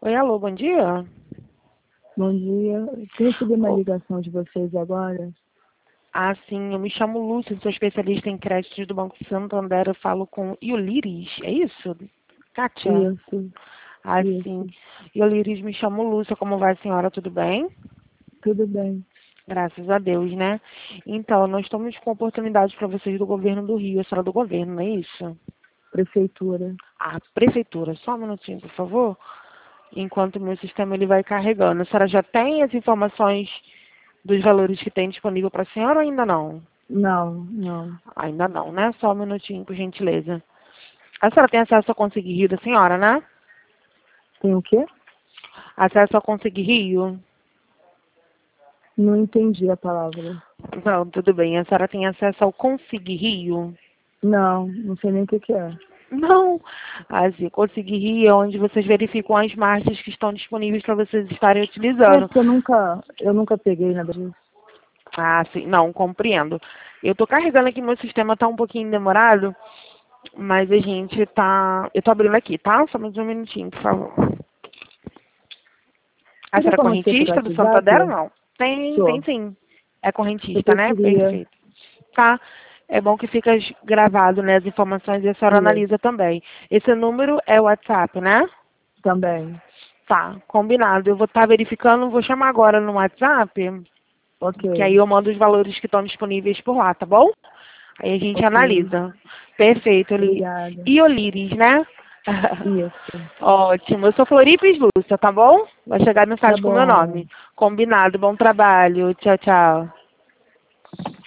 Oi, alô, bom dia. Bom dia. Eu recebi uma ligação de vocês agora. Ah, sim, eu me chamo Lúcia, sou especialista em créditos do Banco Santander, eu falo com Ioliris, é isso? Kátia? Isso, Ah, sim. isso. Ioliris, me chamo Lúcia, como vai a senhora, tudo bem? Tudo bem. Graças a Deus, né? Então, nós estamos com oportunidades para vocês do governo do Rio, a senhora do governo, não é isso? Prefeitura. Ah, prefeitura, só um minutinho, por favor. Enquanto o meu sistema ele vai carregando. A senhora já tem as informações dos valores que tem disponível para a senhora ou ainda não? Não, não. Ainda não, né? Só um minutinho, por gentileza. A senhora tem acesso ao Conseguir Rio da senhora, né? Tem o quê? Acesso ao Conseguir Rio? Não entendi a palavra. Não, tudo bem. A senhora tem acesso ao Conseguir Rio? Não sei nem o que é. Não. Assim, Conseguir Rio é onde vocês verificam as marchas que estão disponíveis para vocês estarem É utilizando. porque eu nunca peguei nada disso. Ah, sim. Não, compreendo. Eu tô carregando aqui, meu sistema tá um pouquinho demorado, mas a gente tá... Eu tô abrindo aqui, tá? Só mais um minutinho, por favor. A Você tem senhora é como ser por correntista do Santander ou WhatsApp? não? Tem Sou. sim. É correntista, Porque eu né? queria. Perfeito. Tá. É bom que fica gravado, né, as informações e a senhora Isso, analisa também. Esse número é o WhatsApp, né? também. Tá, combinado. Eu vou estar verificando, vou chamar agora no WhatsApp, Ok, que aí eu mando os valores que estão disponíveis por lá, tá bom? Aí a gente ok. analisa. Perfeito, Obrigada. Ioliris, né? Isso. Ótimo. Eu sou Floripes Lúcia, tá bom? Vai chegar a Tá mensagem com o meu bom. nome. Combinado. Bom trabalho. Tchau, tchau.